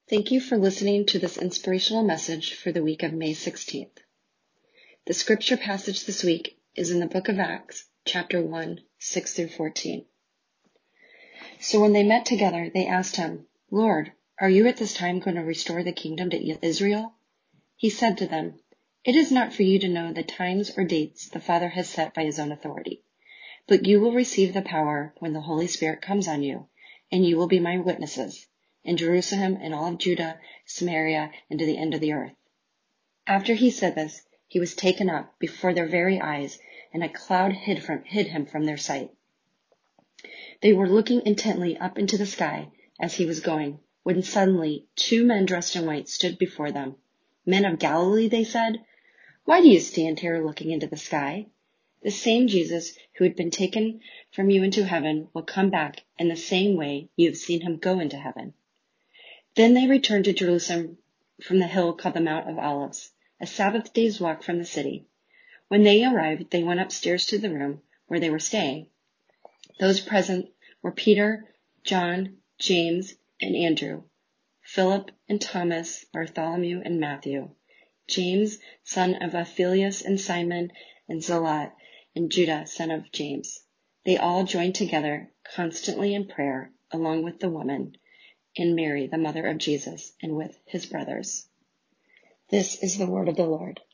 Thank you for listening to this inspirational message for the week of May 16th. The scripture passage this week is in the book of Acts, chapter 1, 6 through 14. So when they met together, they asked him, "Lord, are you at this time going to restore the kingdom to Israel?" He said to them, "It is not for you to know the times or dates the Father has set by his own authority, but you will receive the power when the Holy Spirit comes on you, and you will be my witnesses in Jerusalem and all of Judah, Samaria, and to the end of the earth." After he said this, he was taken up before their very eyes, and a cloud hid him from their sight. They were looking intently up into the sky as he was going, when suddenly 2 men dressed in white stood before them. "Men of Galilee," they said, "why do you stand here looking into the sky? The same Jesus who had been taken from you into heaven will come back in the same way you have seen him go into heaven." Then they returned to Jerusalem from the hill called the Mount of Olives, a Sabbath day's walk from the city. When they arrived, they went upstairs to the room where they were staying. Those present were Peter, John, James, and Andrew, Philip and Thomas, Bartholomew and Matthew, James, son of Alphaeus, and Simon and Zealot, and Judah, son of James. They all joined together constantly in prayer, along with the woman, and Mary, the mother of Jesus, and with his brothers. This is the word of the Lord.